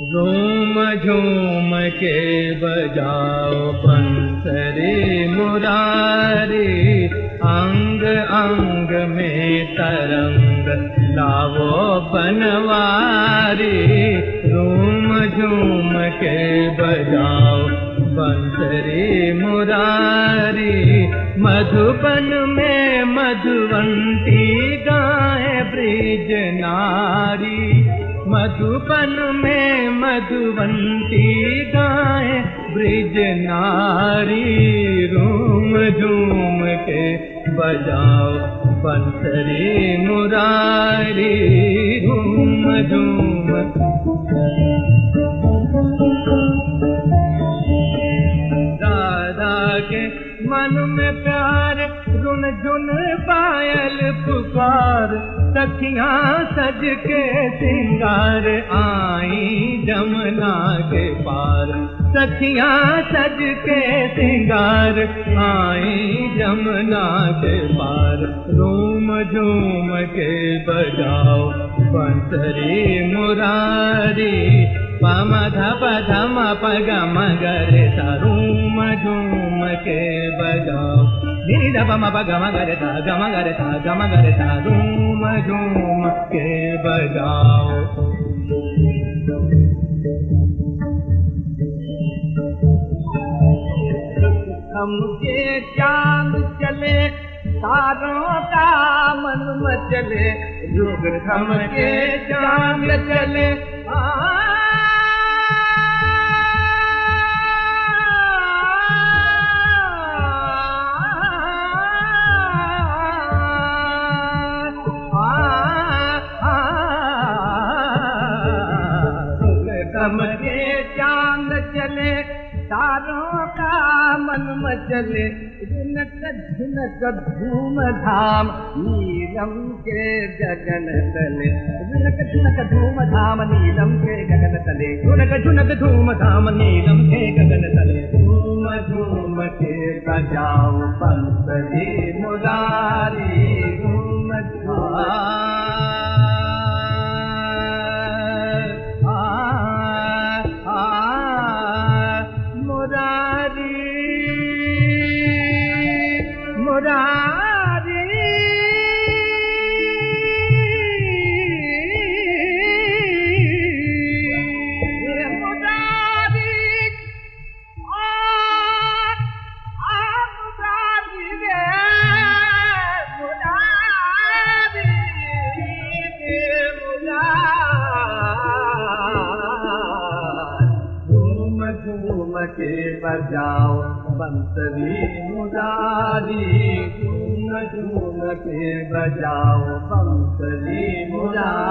झूम झूम के बजाओ बंसरी मुरारी, अंग अंग में तरंग लावो बनवारी। झूम झूम के बजाओ बंसरी मुरारी, मधुबन में मधुवंती गाए ब्रिज नारी। मधुबन में मधुवंती गाए ब्रिज नारी। झूम झूम के बजाओ बंसरी मुरारी, झूम झूम। राधा के मन में प्यार रुन झुन पायल पुकार, सखियां सज के सिंगार आई जमुना के पार। सखियां सज के सिंगार आई जमुना के पार। झूम झूम के बजाओ बंसरी मुरारी, पम धप धम पग मगरे सा। झूम झूम के बजाओ नी धप म पग मगरे सा गम गरे सा गम गरे सा। झूम झूम के बजाओ। हम के चांद चले तारों का मन मचले, युग हम के चांद चले। हम के चांद चले तारों का मन मचले, झुनक झुनक धूम धाम नीलम के गगन तले। झुनक झुनक धूम धाम नीलम के गगन तले, झुनक झुनक धूम धाम नी के बजाओ बंसरी मुरारी, झूम झूम के बजाओ बंसरी मुरारी।